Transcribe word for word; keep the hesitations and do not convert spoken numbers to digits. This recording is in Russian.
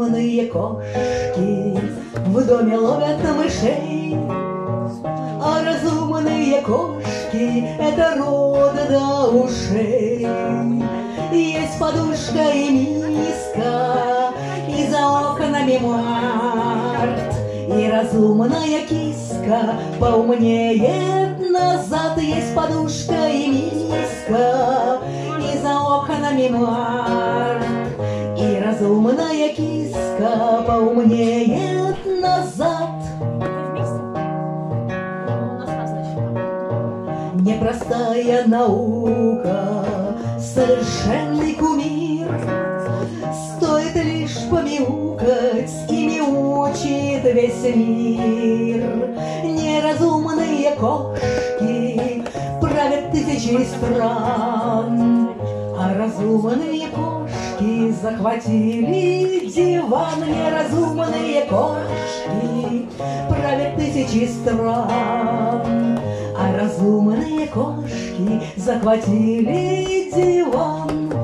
разумные кошки в доме ловят мышей, а разумные кошки — это рот до ушей. Есть подушка и миска, и за окнами март, и разумная киска поумнеет назад. Есть подушка и миска, и за окнами март, и разумная киска поумнеет назад. Непростая наука, совершенный кумир, стоит лишь помяукать, и мяучит весь мир. Неразумные кошки правят тысячи стран, а разумные кошки захватили диван. Неразумные кошки правят тысячи стран, а разумные кошки захватили диван.